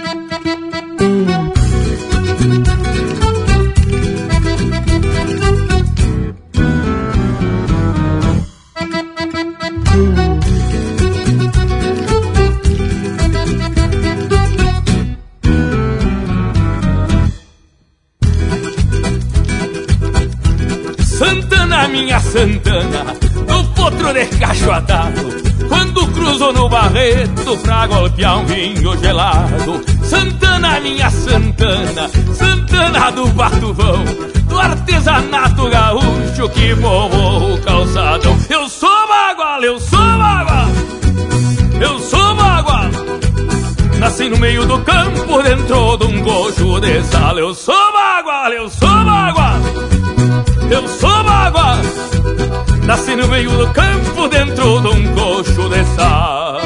Santana, minha Santana, do potro de cacho atado, quando cruzo no Barreto pra golpear um vinho gelado. Santana, minha Santana, Santana do Batuvão, do artesanato gaúcho que povoa o calçadão. Eu sou bagual, eu sou bagual, eu sou bagual. Nasci no meio do campo, dentro de um cocho de sal. Eu sou bagual, eu sou bagual, eu sou bagual. Nasci no meio do campo, dentro de um cocho de sal.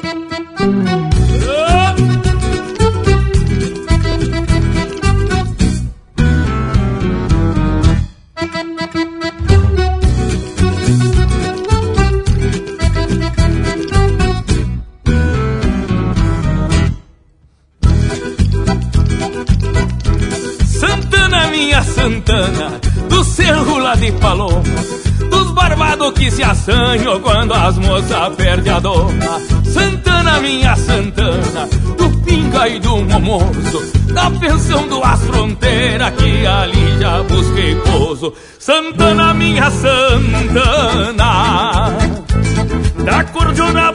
Santana, minha Santana, do cerro lá de Paloma, dos barbados que se assanham quando as moças perdem a doma. Santana, minha Santana, do pinga e do momoso, da pensão do As Fronteira que ali já busquei pouso. Santana, minha Santana, da cordiona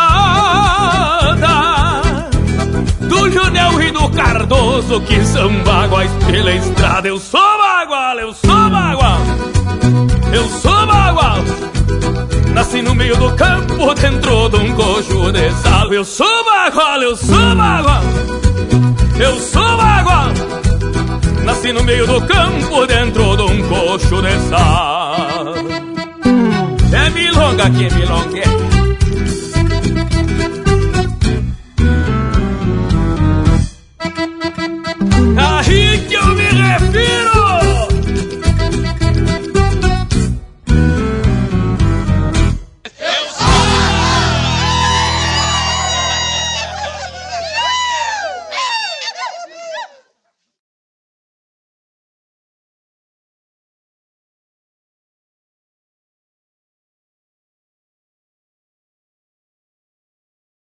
bagualada, do Junel e do Cardoso que são baguais pela estrada. Eu sou bagual, eu sou bagual, eu sou bagual. Nasci no meio do campo, dentro de um cocho de sal. Eu sou bagual, eu sou bagual, eu sou bagual. Nasci no meio do campo, dentro de um cocho de sal. É milonga que milonga.